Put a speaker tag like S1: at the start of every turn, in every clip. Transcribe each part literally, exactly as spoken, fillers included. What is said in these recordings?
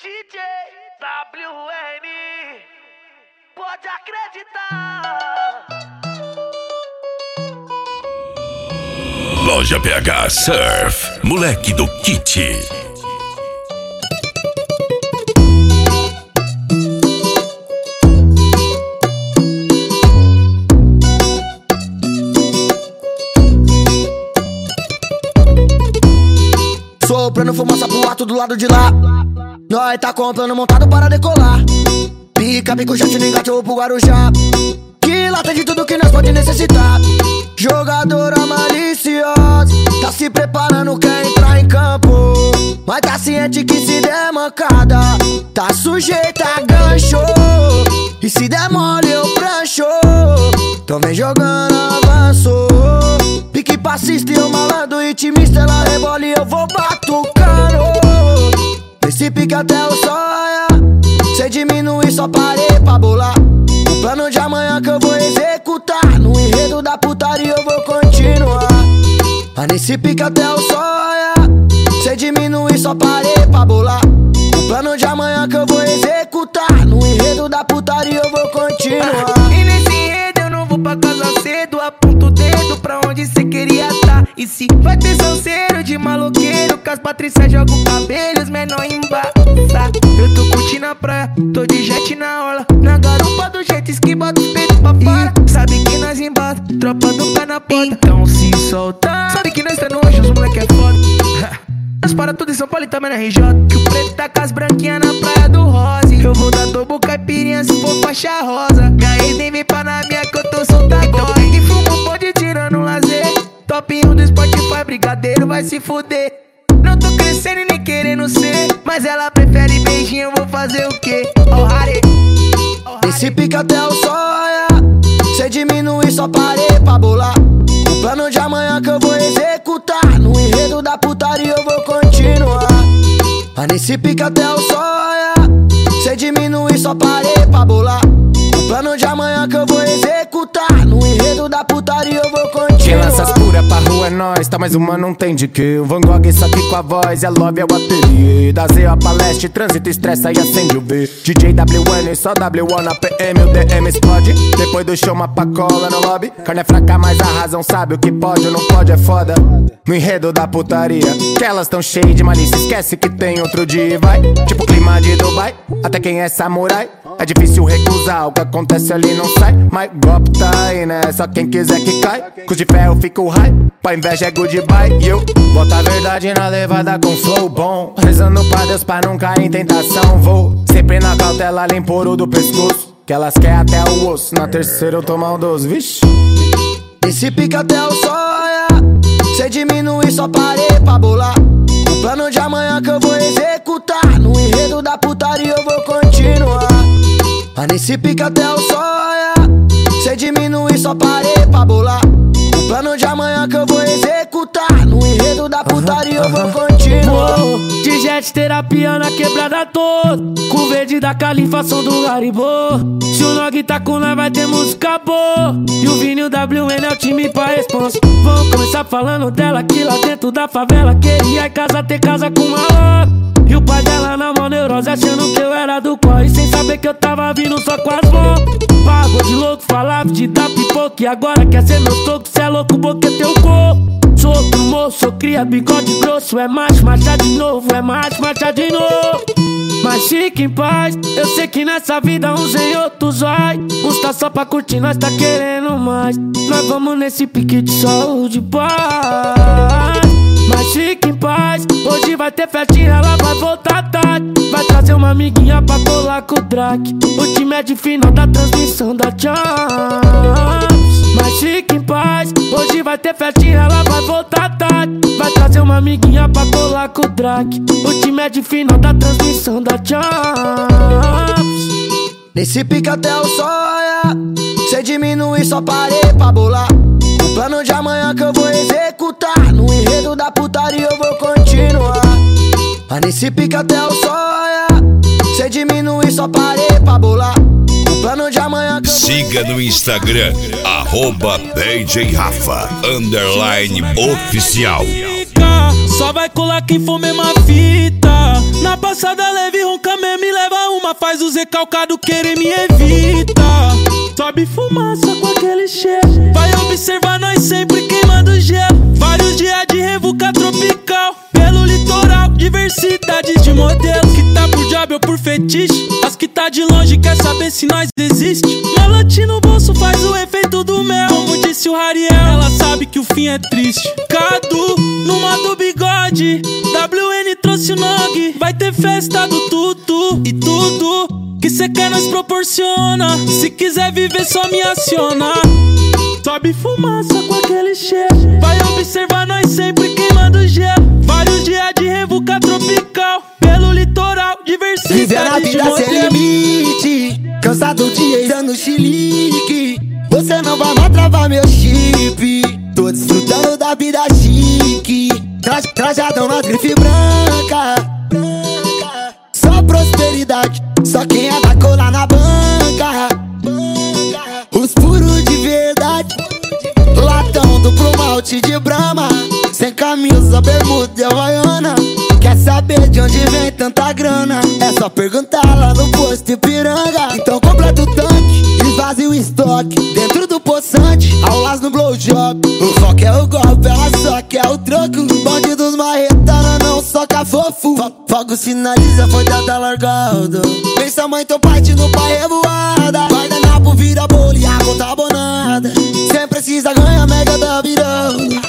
S1: D J W N, pode acreditar.
S2: Loja P H Surf, moleque do kit.
S3: Soprando fumaça pro alto do lado de lá. Nós tá comprando montado para decolar. Pica, bico, jet, no engate ou pro Guarujá. Que lá tem de tudo que nós pode necessitar. Jogadora maliciosa, tá se preparando, quer entrar em campo. Mas tá ciente que se der mancada, tá sujeita a gancho. E se der mole eu prancho. Então vem jogando avanço. Pique passista e eu malandro, intimista, ela rebola e eu vou batucando. Esse pique até o sonha, cê diminui, só parei pra bolar. O plano de amanhã que eu vou executar. No enredo da putaria eu vou continuar. Mas nesse pique até o sonha, cê diminui, só parei pra bolar. O plano de amanhã que eu vou executar. No enredo da putaria eu vou continuar.
S4: E nesse enredo eu não vou pra casa cedo. Aponto o dedo pra onde cê queria tá. E se vai ter salseiro de maloqueiro, que as Patrícia joga o cabelo, os menor embaça. Eu tô curtindo a praia, tô de jet na orla, na garupa do jet ski, bota os peitos pra fora. E sabe que nós embata, tropa do pé na porta. Então se soltar, sabe que nós tá no hoje, os moleque é foda. Nós para tudo em São Paulo e também na R J. Que o preto tá com as branquinhas na praia do Rose. Eu vou dar tobo caipirinha se for faixa rosa. Minha ex nem vem pra na minha que eu tô solta. Então tem que fumar um pode tirando lazer. Top um do Spotify, brigadeiro vai se fuder. Não tô crescendo e nem querendo ser, mas ela prefere beijinho, eu vou fazer o quê? Oh, Harry. Oh,
S3: esse pique até o sonha, cê diminui, só parei pra bolar. O plano de amanhã que eu vou executar. No enredo da putaria eu vou continuar. Mas nesse pique até o sonha, cê diminui, só parei pra bolar. O plano de amanhã que eu vou executar. No enredo da putaria eu vou continuar.
S5: Quem lança as pura pra rua é nós, tá, mas uma não tem de que. O Van Gogh só aqui com a voz, é love, é o ateliê. Da Z A pra leste, trânsito, estressa e acende o V. D J W N, só W O na P M, o D M explode. Depois do show uma pacola no lobby. Carne é fraca, mas a razão sabe o que pode ou não pode, é foda. No enredo da putaria, que elas tão cheias de malícia, esquece que tem outro dia e vai. Tipo clima de Dubai, até quem é samurai. É difícil recusar, o que acontece ali não sai. Mas golpe tá aí, né? Só quem quiser que cai. Com de ferro fica o high, pra inveja é goodbye. E eu boto a verdade na levada com flow bom, rezando pra Deus pra não cair em tentação. Vou sempre na cautela, limpo ouro do pescoço, que elas querem até o osso. Na terceira eu tomo um doce, vixe.
S3: Esse pique até o sonha, cê diminui, só parei pra bolar. O plano de amanhã que eu vou executar. No enredo da putaria eu vou continuar. Mas nesse pique até o sonha, cê diminui, só parei pra bolar. O plano de amanhã que eu vou executar. No enredo da putaria eu vou continuar.
S6: De jet terapia na quebrada toda, com verde da Califa, som do Haribo. Se o Nog tá com nós vai ter música boa. E o Vini e o W N é o time pra responsa. Vamos começar falando dela que lá dentro da favela queria em casa ter casa com uma louca. E o pai dela na mão neurose, achando que eu era do corre, sem saber que eu tava vindo só com as mãos. Pagou de louco, falava de dar pipoca, e agora quer ser meu toco, cê é louco, boca teu corpo. Sou outro moço, sou cria, bigode grosso. É macho, marcha de novo, é macho, marcha de novo. Mas fique em paz, eu sei que nessa vida uns em outros vai. Uns tá só pra curtir, nós tá querendo mais. Nós vamos nesse pique de saúde e paz. Mas fique em paz, hoje vai ter festinha, ela vai voltar tarde. Vai trazer uma amiguinha pra colar com o Drake. O time é de final da transmissão da Champs. Mas fique em paz, hoje vai ter festinha, ela vai voltar tarde. Vai trazer uma amiguinha pra colar com o Drake. O time é de final da transmissão da Champs.
S3: Nesse pique até o sonha, cê diminui, só parei pra bolar. O plano de amanhã que eu vou executar. No enredo da putaria eu vou continuar. Mas nesse pique até o sonha, cê diminui, só parei pra bolar. O plano de amanhã que eu vou
S2: Siga no Instagram, arroba D J Rafa, underline oficial.
S6: Só vai colar quem for mesma fita. Na passada leve ronca Mas os recalcados querem me evitar. Sobe fumaça com aquele cheiro. Vai observar nós sempre queimando gelo. Vários dias de revuca tropical pelo litoral, diversidades de modelo. Que tá por job ou por fetiche. As que tá de longe quer saber se nós existe. Melote no bolso faz o efeito do mel. Como disse o Rariel, ela sabe que o fim é triste. Cadu, no modo bigode. W N trouxe o Nog. Vai ter festa do tudo. E tudo que cê quer nós proporciona. Se quiser viver só me aciona. Sobe fumaça com aquele cheiro. Vai observar nós sempre queimando gelo. Vários dias de revuca tropical pelo litoral, diversidade
S3: Viver a vida
S6: de modelo.
S3: sem limite, cansado de ir dando chilique. Você não vai mais travar meu chip. Tô desfrutando da vida chique. Tra Trajadão na grife branca. Só prosperidade, só quem é da cola na banca. Os puros de verdade, latão duplo malte de Brahma. Sem camisa, bermuda e havaiana. Quer saber de onde vem tanta grana? É só perguntar lá no posto Ipiranga. Então completa o tanque, esvazia o estoque dentro do poçante, aulas no blowjob. O foco é o golpe, ela só quer o troco. Bandidos marretana não soca fofo. Fogo sinaliza, foi dada largada. Pensa mãe, teu parte no pai revoada. Guardanapo vira bolo e a conta abonada. Cê precisa ganhar mega da virada.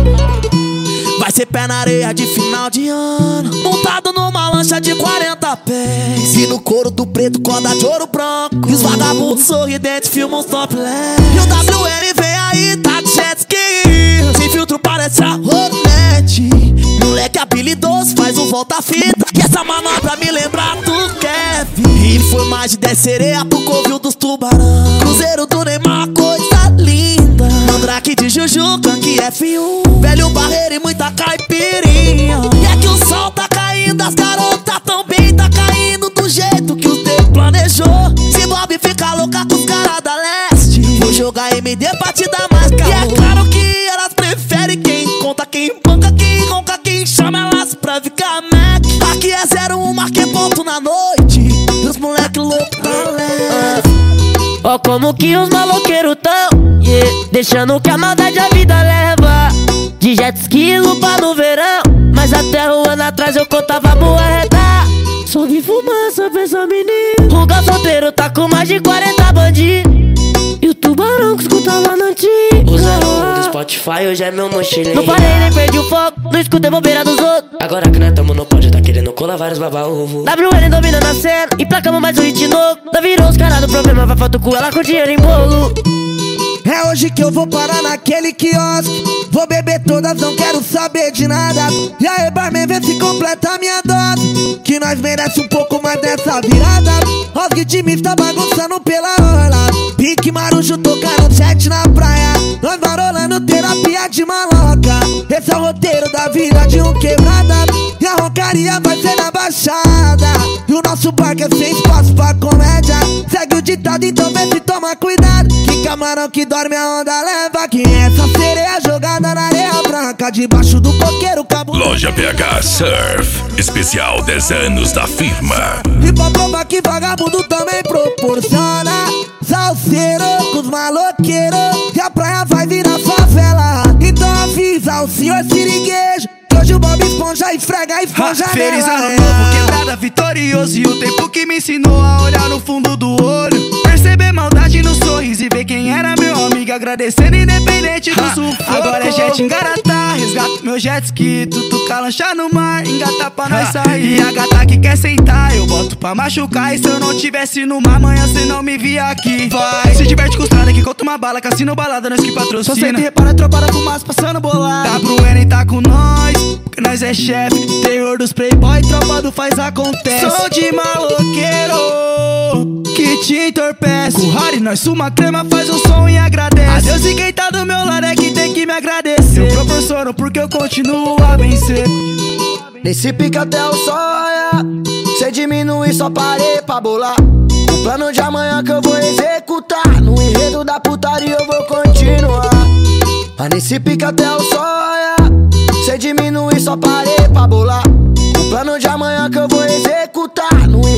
S3: Vai ser pé na areia de final de ano, montado numa lancha de quarenta pés. E no couro do preto, corda de ouro branco. E os vagabundos sorridentes filmam os topless. E o W N vem aí, tá de jet ski. Sem filtro parece a Hornet. Moleque habilidoso, faz um volta-fita. Que essa manobra me lembra do Kevin. E foi mais de dez sereia pro covil dos tubarão. Cruzeiro do Neymar, coisa linda. Mandrake de Jujuca, que F um. Velho barreiro e muita caipirinha. E é que o sol tá caindo, as garotas também tá caindo do jeito que os deus planejou. Se Bob fica louca com os caras da leste, vou jogar M D pra te dar mais calor. E é claro que elas preferem quem conta, quem banca, quem ronca, quem chama elas pra ficar Mac. Aqui é zero um, marquei ponto na noite. E os moleque louco na leste.
S7: Ó como que os maloqueiros tão, yeah, deixando que a maldade a vida leva. De jet ski, lupa no verão. Mas até um ano atrás eu contava moeda. Só vi fumaça pra essa menina. O gal solteiro tá com mais de quarenta bandidos. E o tubarão que escutava na antiga.
S8: O zero um do Spotify hoje é meu mochileiro.
S7: Não parei nem perdi o foco, não escutei bobeira dos outros.
S8: Agora que nós tamo no pódio, tá querendo colar vários baba-ovo.
S7: W N dominando a cena, emplacamos mais um hit novo. Não virou os caras do problema, vai foto com ela com dinheiro em bolo.
S4: É hoje que eu vou parar naquele quiosque. Vou beber todas, não quero saber de nada. E aí, barman, vê se completa a minha dose, que nós merece um pouco mais dessa virada. Os guitimis tá bagunçando pela orla. Pique marujo tocando jet na praia. Nós varolando terapia de maloca. Esse é o roteiro da vida de um quebrada. E a roncaria vai ser na baixada. E o nosso barco é sem espaço pra comédia. Segue o ditado, então vê se toma cuidado. Que camarão que dorme a onda leva. Quem é essa sereia jogada na areia branca? Debaixo do coqueiro, cabo.
S2: Loja P H Surf, especial dez anos da firma.
S4: E pra provar que vagabundo também proporciona. Salseiro com os maloqueiros. E a praia vai virar favela. Então avisa o senhor siriguejo. Hoje o Bob Esponja esfrega, esponja
S9: ha, feliz
S4: nela,
S9: ano
S4: é.
S9: novo, quebrada vitorioso. E o tempo que me ensinou a olhar no fundo do olho, perceber maldade no sorriso e ver quem era meu amigo, agradecendo independente do sufoco. Agora é jet engaratá, resgato meu jet ski, tutuca lancha no mar, engata pra nós sair. E a gata que quer sentar, eu boto pra machucar. E se eu não tivesse no mar, amanhã cê não me via aqui. Vai, se diverte com estrada que conta uma bala, cassino balada, nós que patrocina. Só senta e repara, tropa da fumaça passando bolado. W N tá com nós, porque nós é chefe, terror dos playboy, tropa do faz acontece. Sou de maloqueiro que te entorpece. Com o Harry nós suma crema, faz o som e agradece. Adeus e quem tá do meu lado é que tem que me agradecer. Eu proporciono porque eu continuo a vencer.
S3: Nesse pique até o sol raiar, cê diminui, só parei pra bolar. O plano de amanhã que eu vou executar, no enredo da putaria eu vou continuar. Mas nesse pique até o sol raiar, cê diminui, só parei pra bolar. O plano de amanhã que eu vou executar, no